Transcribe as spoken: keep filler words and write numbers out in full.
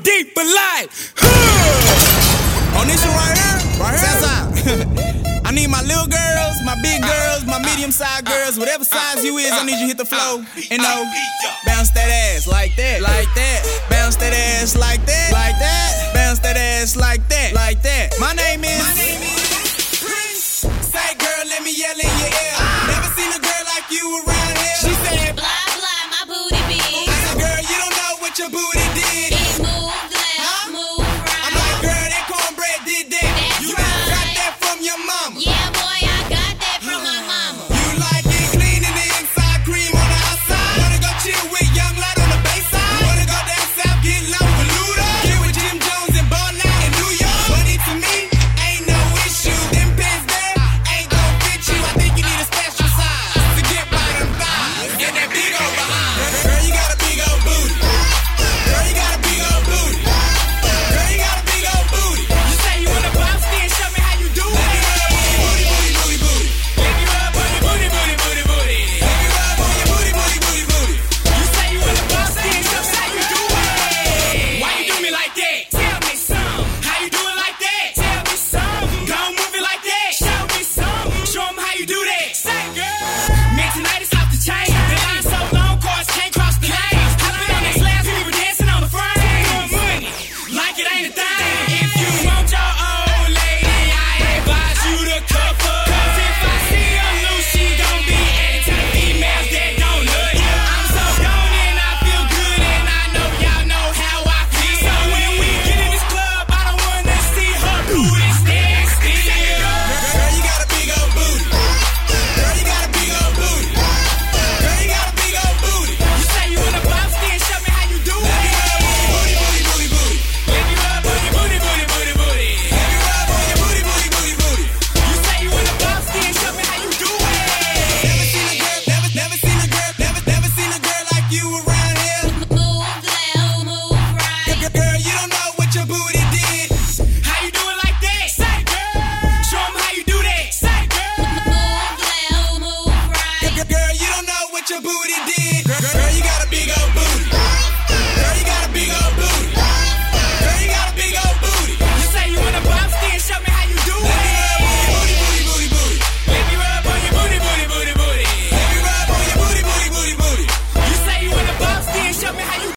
deep but light. On this one right here, right here. I need my little girls, my big girls, my medium-sized girls, whatever size you is, I need you to hit the flow and know, bounce that ass like that, like that, bounce that ass like that, like that, bounce that ass like that, like that. My name is, my name is Prince. Say, girl, let me yell in your ear.